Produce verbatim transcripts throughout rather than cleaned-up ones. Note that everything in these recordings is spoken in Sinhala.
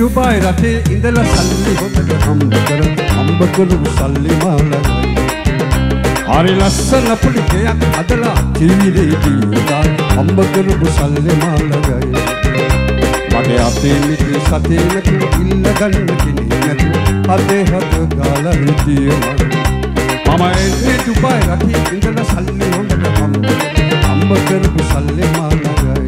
දුබයි රටේ ඉඳලා සල්ලි හොඳට හම්බ කර හම්බ කරු සල්ලි මාලගයි හරි ලස්සන පුලි ගෙයක් හදලා ටීවීදී උදා හම්බ කරු සල්ලි මාලගයි මගේ අපේ මිත්‍රි සතේ නැතු ඉල්ල ගන්න කෙනෙක් නැතු හදේ හද ගාලා හිටියේ මම එන්නේ දුබයි රටේ ඉඳලා සල්ලි හොඳට හම්බ හම්බ කරු සල්ලි මාලගයි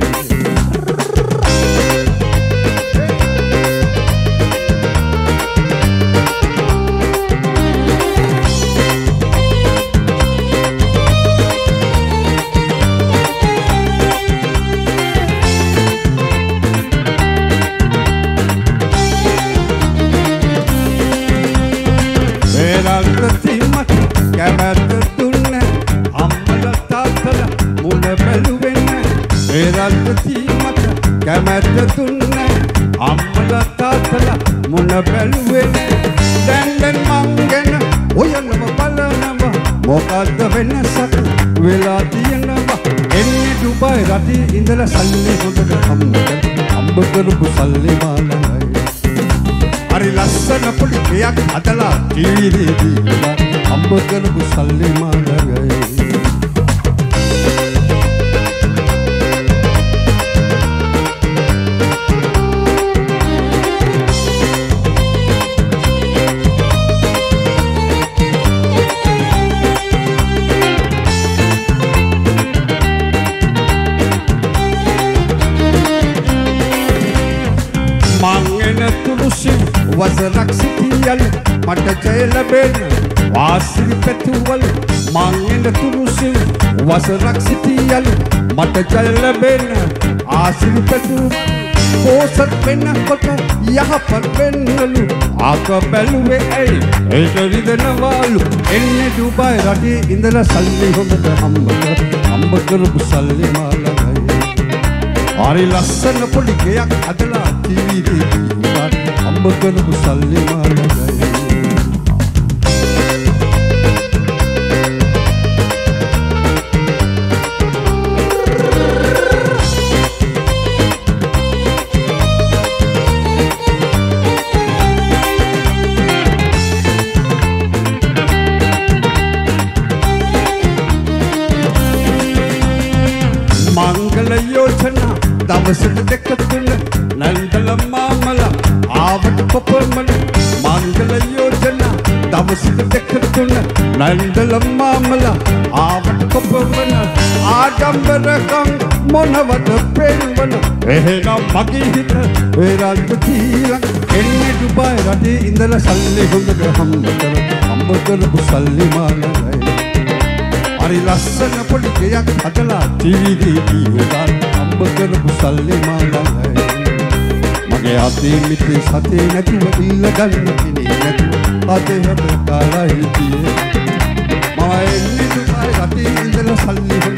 කැමැත්ත දුන්න අම්මලා තාත්තලා මොන බැලුවේ දැන් දැන් මං ගැන ඔයනම බලනවා මොකද්ද වෙනසක් වෙලා තියෙනවා එන්නේ දුබයි රටේ ඉඳලා සල්ලි හොඳට හම්බ හම්බ කරපු සල්ලි මාලයි හරි ලස්සන පොඩි ගෙයක් හදලා ටීවීදී හම්බ කරපු සල්ලි මාලයි වසරක් සිටියල් මට ජය ලැබෙන වාසිරි පැතුවල් මං එන තුරුසින් වසරක් සිටියල් මට ජය ලැබෙන ආසිරි පැතුවල් පෝසත් වෙනකොට යහපත් වෙන්නලු ආක බැලුවේ ඇයි ඒක රිදෙනවලු එන්නේ දුබයි රටේ ඉඳලා සල්ලි හොඳට හම්බ කර හම්බ කරපු සල්ලි මාලගයි හරි ලස්සන පොඩි ගෙයක් හදලා ටීවීදී හම්බ කරපු සල්ලි මාලගයි මංගල යෝජනා දවසට දෙක තුන නන්දල මාමලා ආවට කොපමණ මංගල යෝජනා දවසට දෙක තුන නන්දල මාමලා ආවට කොපමණ ආඩම්බරකම් මොනවද පෙන්වන එහෙනම් මගේ හිත වේරාජ තීරන් එන්නේ දුබයි රටේ ඉඳලා සල්ලි හොඳට හම්බ කර හම්බ කරපු සල්ලි මාලයි හරි ලස්සන පොඩි ගෙයක් හදලා ටීවීදී උදා හම්බ කරපු සල්ලි මාලයි මගේ අතේ මිත්‍රි සතේ නැතුව ඉල්ල ගන්න කෙනෙක් නැතුව හදේ හද කාලා හිටියේ මම එන්නේ දුබයි රටේ ඉඳලා සල්ලි